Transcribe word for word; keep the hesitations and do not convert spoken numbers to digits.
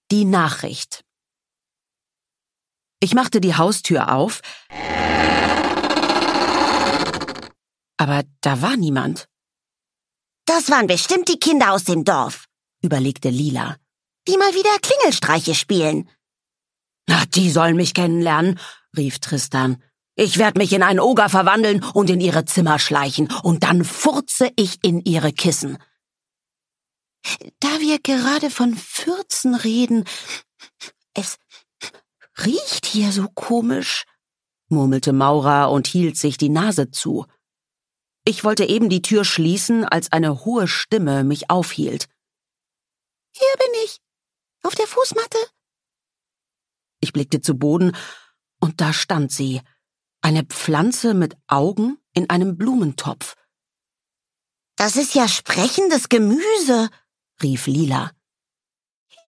Die Nachricht. Ich machte die Haustür auf, aber da war niemand. Das waren bestimmt die Kinder aus dem Dorf, überlegte Lila. Die mal wieder Klingelstreiche spielen. Na, die sollen mich kennenlernen, rief Tristan. Ich werde mich in einen Oger verwandeln und in ihre Zimmer schleichen, und dann furze ich in ihre Kissen. Da wir gerade von Fürzen reden, es riecht hier so komisch, murmelte Maura und hielt sich die Nase zu. Ich wollte eben die Tür schließen, als eine hohe Stimme mich aufhielt. Hier bin ich, auf der Fußmatte. Ich blickte zu Boden, und da stand sie, eine Pflanze mit Augen in einem Blumentopf. Das ist ja sprechendes Gemüse, rief Lila.